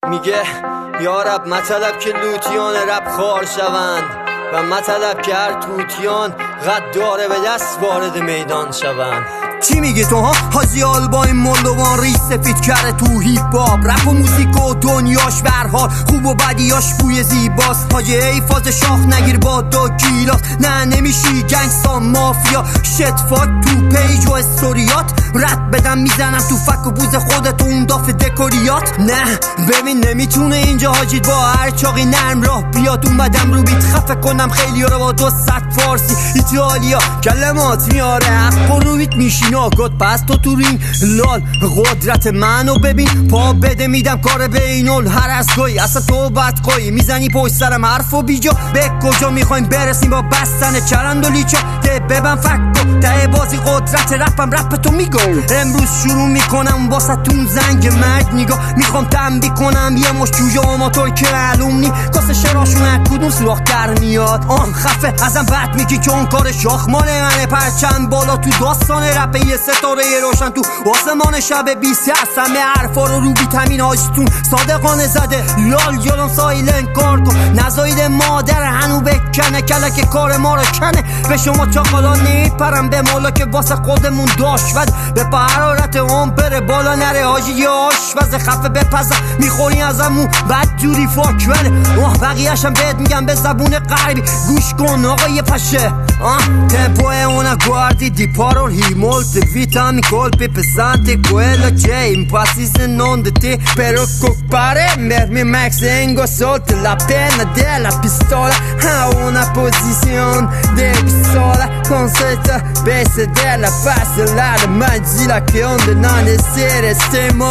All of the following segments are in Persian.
میگه یارب مطلب که لوتیان رب خار شوند و مطلب که هر توتیان غداره به دست وارد میدان شوند. چی میگی تو ها؟ حاجی آلبای مولوان ریش سفید کرده تو هیپ هاپ، رپ و موزیک و دنیاش به هر حال خوب و بدیاش بوی زیباست. حاجی ای فاز شاخ نگیر با 2 کیلاس، نه نمیشی گنگستا مافیا شت فاک تو پیج و استوریات. رد بدم میزنم تو فک و بوز خودت اون داف دکوریات. نه ببین نمیتونه اینجا حاجی با هر چاقی نرم راه بیاد. اومدم رو بیت خفه کنم خیلی رو با 200 فارسی ایتالیا کلمات میاره حق و رو بیت میشی ناگات. پس تو رینگ لال قدرت منو ببین پا بده میدم کار بینول هر از گوی اصلا تو بد قوی میزنی پشت سرم حرف و بیجا. به کجا میخوایم برسیم با بستن چرند و لیچا؟ ده ببن فکو ته بازی قدرت رپم رپ تو میگو. امروز شروع میکنم واسه تون زنگ مرگ نگاه. میخوام تنبیه کنم یه مش جوجه آماتور که معلوم نی کاسه شراشون کدوم سراخ در میاد. خفه ازم بد میگی که اون کار شاخ مال منه. پرچم بالا تو داستان رپ یه ستاره روشن تو آسمان شب 20 هستم حرفا رو ویتامین هاشتون صادقانه زده. لال جلون سایلن کار کن نزاید مادر هنو بکنه کلک کار ما رو کنه. به شما چاقالا نیپرم به مولا که واسه خودمون داشت ود به حرارت اون بره بالا نره. حاجی یه آشپز خفه بپزه میخوری ازمون بد جوری فاک بله. بقیه‌ش هم بهت میگم به زبون غربی گوش کن آقا یه پشه. tempo è una guardi di parole molte vita mi colpi pesanti quello c'è impassi se non di te per occupare mermi max tengo sotto la penna della pistola a una posizione de pistola con setta base della fase la manzila che onde non essere stiamo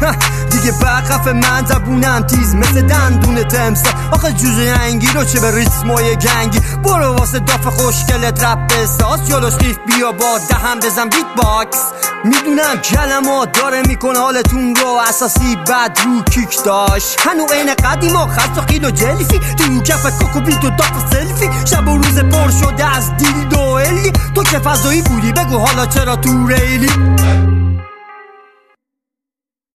دیگه بقف من زبونم تیز مثل دندون تمسا. آخه جوجه انگی رو چه به ریتمای گنگی برو واسه داف خوشگلت رپ بساز جلوش قیف بیا با دهم بزن بیت باکس. میدونم کلمات داره میکنه حالتون رو اساسی بد رو کیک داشت هنو این قدیما خست و قیل و جلیفی تو کف کوکو بیت و داف سلفی شب و روز پر شده از دیل دو الی. تو که فضایی بودی بگو حالا چرا تو ریلی.